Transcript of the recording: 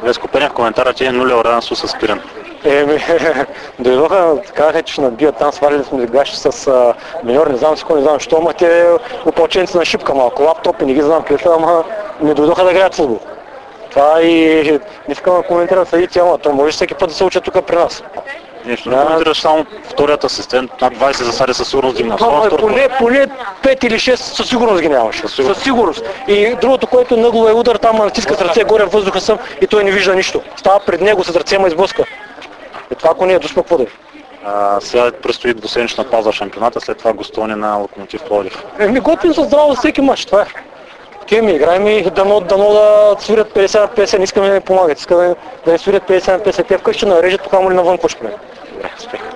Веско Пеня в коментара ти е нулева равенство с Пирин. Дойдоха, казаха, че ще набият там, свалили сме гащи с миньор, не знам не знам що, ама те опълченци на шипка малко, лаптопи, не ги знам къде са, ама не дойдоха да гледат футбол. Това и не искам да коментирам съдите, ама то може всеки път да се учат тук при нас. Нещо не коментираш само вторият асистент, над 20 засади със сигурност ги има. Поне 5 или 6 със сигурност ги нямаше. Със сигурност. И другото, което нагло е удар, там натиска с ръце горе в въздуха съм и той не вижда нищо. Става пред него с ръце, ма изблъска. И това ако не е дуспа, какво да е? Сега предстои двуседмична пауза в шампионата, след това гостуване на Локомотив Пловдив. Готвим се здраво за всеки мач, това е. Такива ми играем и дано да свирят 50 на 50, не искаме да ни помагат, искаме да ни свирят 50 на 50. Те вкъщи нарежат, тук му ли навън почваме.